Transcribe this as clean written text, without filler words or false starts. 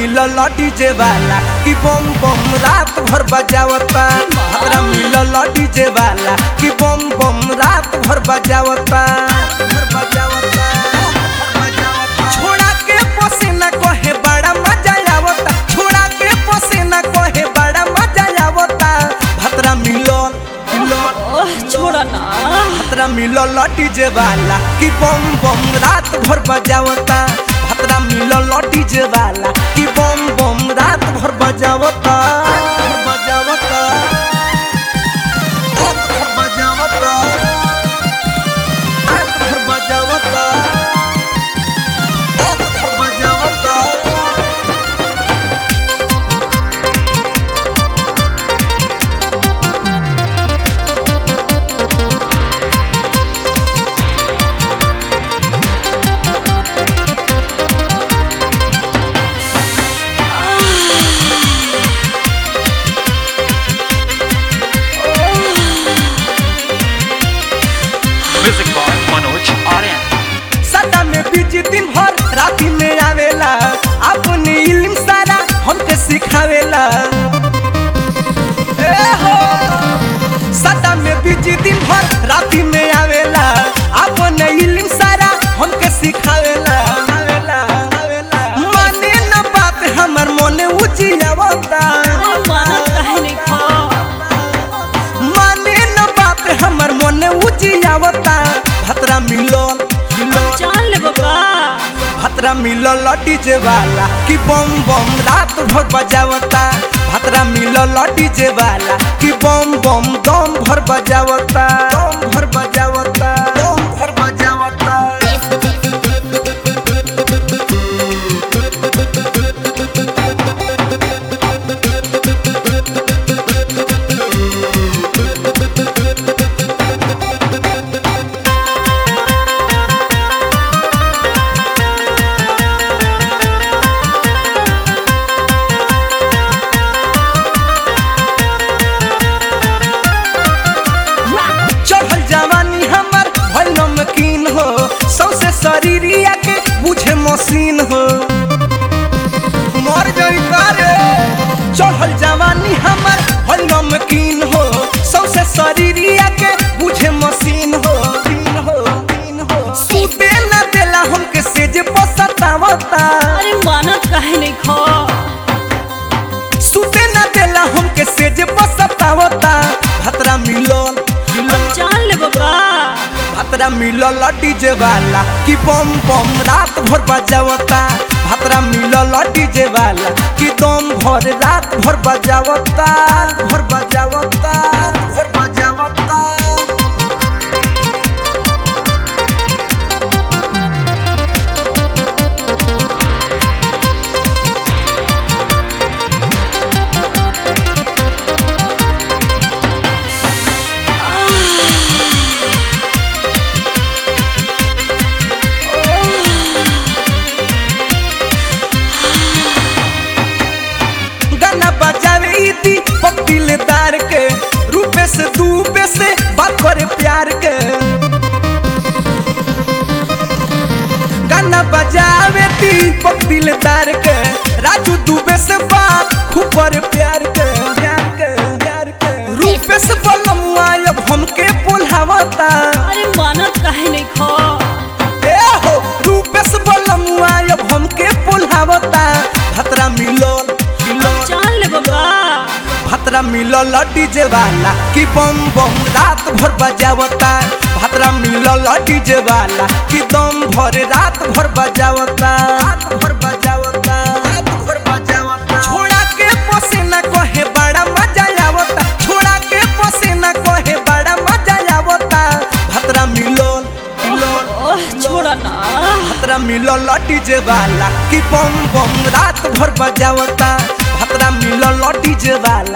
मिलल डीजे वाला कि बम बम रात भर बजावता। भतरा मिलल डीजे वाला कि बम बम रात भर बजावता। छोड़ा के पसीना कहे बड़ा मजा आवता। छोड़ा के पसीना कहे बड़ा मजा आवता। भतरा मिलल छोड़ा ना। भतरा मिलल डीजे वाला कि बम बम रात भर बजावता। भतरा मिलल डीजे वाला कि बम बम रात भर बजावता। Music by Manoj Aryan. सदा में बीजी दिन भर राती में आवेला। अपनी इल्म सारा हमके सिखावेला। ए हो सदा में बीजी दिन भर राती में आवेला। अपने इल्म सारा हमके सिखावेला। माने न बात हमर मोने उजियावता। माने न बात हमर मोने उजियावता। भतरा मिलल जान ले बाबा। भतरा मिलल डीजे वाला कि बम बम रात भर बजावता। भतरा मिलल डीजे वाला कि बम बम दम भर बजावता। दम भर बजावता। दम भर बजावता। चढ़ल जवानी हमर भइल नमकीन हो। सौसे शरीरिया के बुझे मशीन हो। मर गई करे चढ़ल जवानी हमर भइल नमकीन हो। सौसे शरीरिया के बुझे मशीन हो। सूते न देला हमके सेज पसतावता। अरे मानत काहे नहीं खो। सूते न देला हमके सेज पसतावता। भतरा मिलल जान ले बाबा। भतरा मिलल डीजे वाला कि बम बम रात भर बजावता। भतरा मिलल डीजे वाला कि दम भर रात भर बजावता। भर बजावता। भर बजावता। गाना बजावे इदी पतिलदार के। रूपे से दूबे से बात करे प्यार के। गाना बजावे दीपक दिलदार के। राजू दुबे से बात खूब करे प्यार के। रूपे से बलमुआ अब हमके बोलावता। अरे मानत काहे नहीं खो। ए हो रूपे से बलमुआ अब हमके बोलावता। भतरा मिलल जान ले बाबा। भतरा मिलल डीजे वाला कि बम बम रात भर बजावता। भतरा मिलल डीजे वाला कि दम भर रात भर बजावता। रात भर बजावता। रात भर बजावता। छोड़ा के पसीना कहे बड़ा मजा आवता। छोड़ा के पसीना कहे बड़ा मजा आवता। भतरा मिलल छोड़ा ना। भतरा मिलल डीजे वाला कि बम बम रात भर बजावता। भतरा मिलल डीजे वाला